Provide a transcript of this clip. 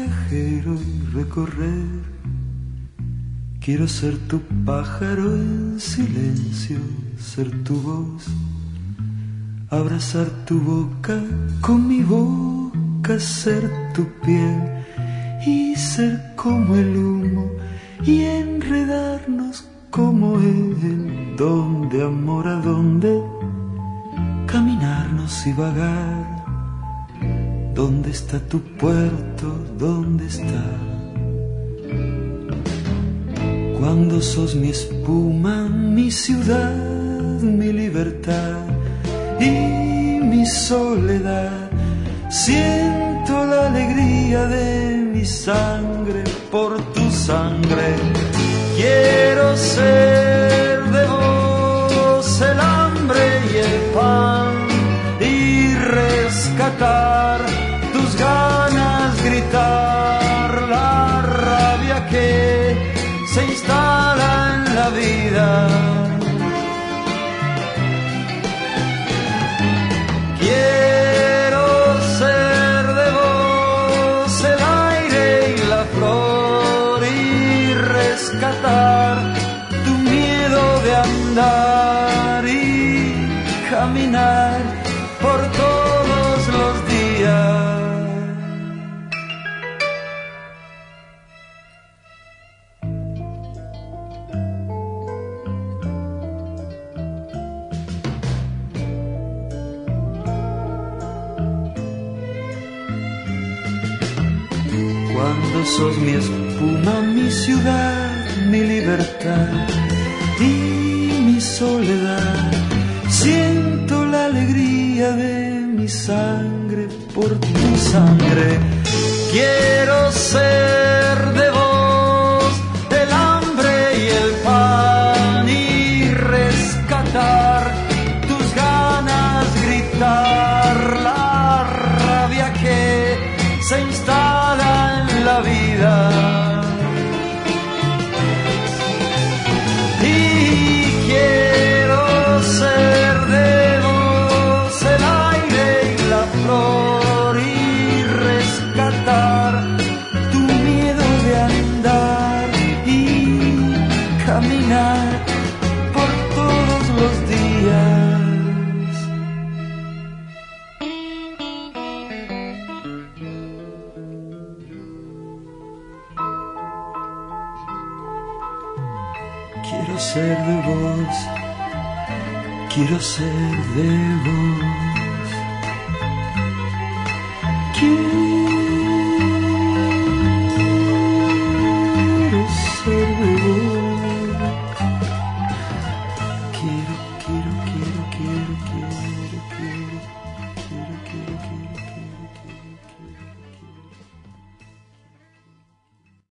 viajero y recorrer. Quiero ser tu pájaro en silencio, ser tu voz, abrazar tu boca con mi boca, ser tu piel y ser como el humo y enredarnos como el don de amor a donde caminarnos y vagar. ¿Dónde está tu puerto? ¿Dónde está? Cuando sos mi espuma, mi ciudad, mi libertad y mi soledad, siento la alegría de mi sangre por tu sangre. Quiero ser de vos el hambre y el pan y rescatar tus ganas, gritar la rabia que se instala en la vida. Quiero ser de vos el aire y la flor y rescatar tu miedo de andar y caminar por todos los días. Cuando sos mi espuma, mi ciudad, mi libertad y mi soledad, siento la alegría de mi sangre por tu sangre. Quiero ser de vos el hambre y el pan y rescatar tus ganas, gritar la rabia que se instala en la vida. Y quiero ser de vos el aire y la flor y rescatar tu miedo de andar y caminar por todos los días. Quiero ser de vos, quiero ser de vos, quiero